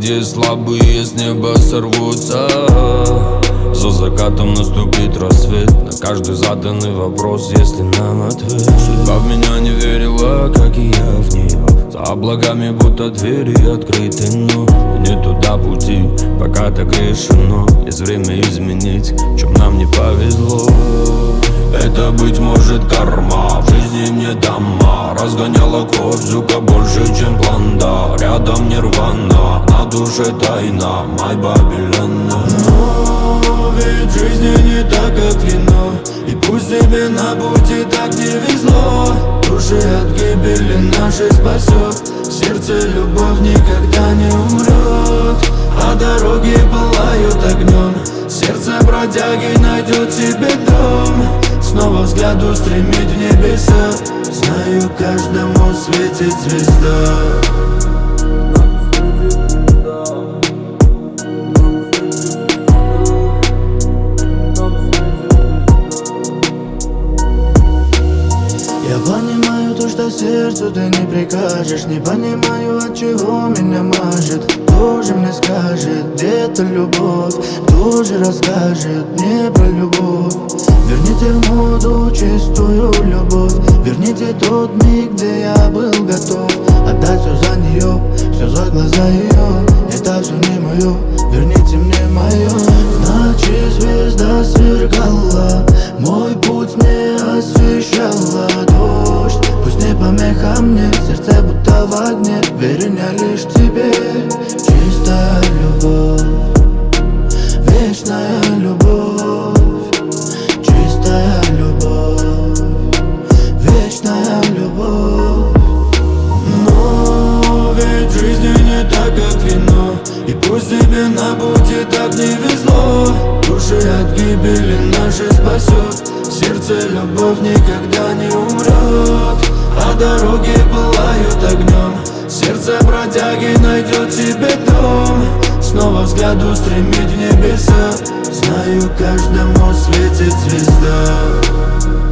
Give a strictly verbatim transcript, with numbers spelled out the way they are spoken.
где слабые с неба сорвутся. За закатом наступит рассвет. На каждый заданный вопрос, если нам ответ. Судьба в меня не верила, как и я в нее. За облаками будто двери открыты, но не туда пути, пока так решено. Есть время изменить, в чем нам не повезло. Это, быть может, карма. В жизни мне дома разгоняла кровь, звука больше, чем план, да. Рядом нирвана, на душе тайна, май Бабилена. Но ведь в жизни не так, как вино. И пусть тебе на пути так не везло, души от гибели нашей спасет. В сердце любовь никогда не умрет, а дороги пылают огнем. Сердце бродяги найдет себе дом, снова взгляд устремить в небеса. Знаю, каждому светит звезда. Я понимаю то, что сердцу ты не прикажешь. Не понимаю, от чего меня мажет. Кто же мне скажет, где эта любовь? Кто же расскажет мне про любовь? Верните в моду чистую любовь. Верните тот миг, где я был готов отдать все за нее, все за глаза ее. Это все не мое, верните мне мое. Значит, звезда сверкала, мой путь не освещала. Дождь, пусть не помеха мне, сердце будто в огне. Верю не лишь тебе, чистая любовь, вечная любовь. Чистая любовь, вечная любовь. Но ведь в жизни не так, как вино. И пусть тебе на пути так не везло, души от гибели нашей спасет. В сердце любовь никогда не умрет, а дороги пылают огнем. Сердце бродяги найдет себе дом, снова взгляд устремить в небеса. Знаю, каждому светит звезда.